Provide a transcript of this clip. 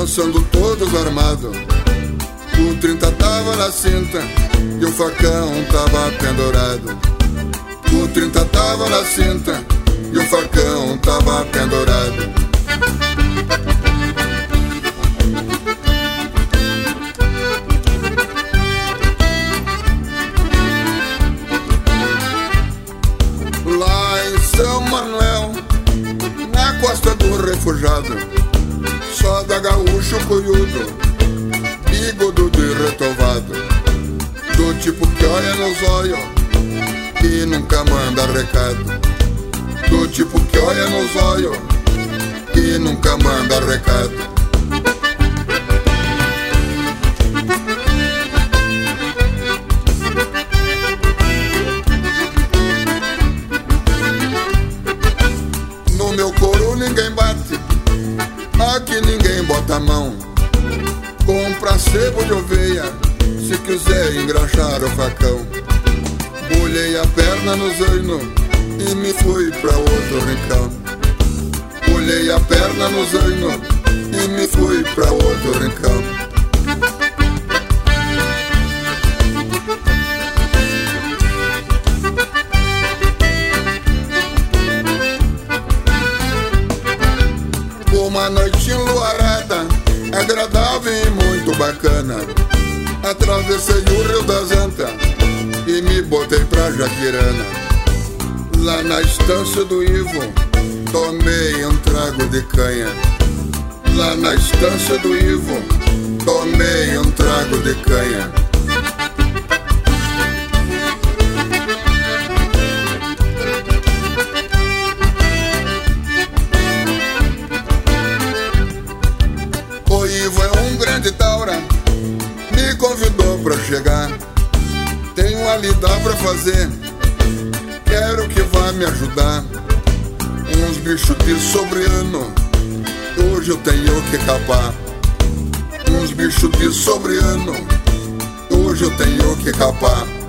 dançando todos armados. O 30 tava na cinta e o facão tava pendurado. O 30 tava na cinta e o facão tava pendurado. Lá em São Manuel, na costa do refugado, só da gaúcho cunhudo, bigodo de retovado, do tipo que olha nos olhos e nunca manda recado. Do tipo que olha nos olhos e nunca manda recado. No meu couro ninguém bate, aqui ninguém bota a mão. Compra sebo de oveia, se quiser engraxar o facão. Bolhei a perna no zaino e me fui pra outro rincão. Bolhei a perna no zaino e me fui pra outro rincão. Uma noite enluarada, agradável e muito bacana, atravessei o Rio das Antas e me botei pra Jaquirana. Lá na estância do Ivo, tomei um trago de canha. Lá na estância do Ivo, tomei um trago de canha. O Ivo é um grande taura, me convidou pra chegar. Tenho a lidar pra fazer, quero que vá me ajudar. Uns bichos de sobre-ano, hoje eu tenho que capar. Uns bichos de sobre-ano, hoje eu tenho que capar.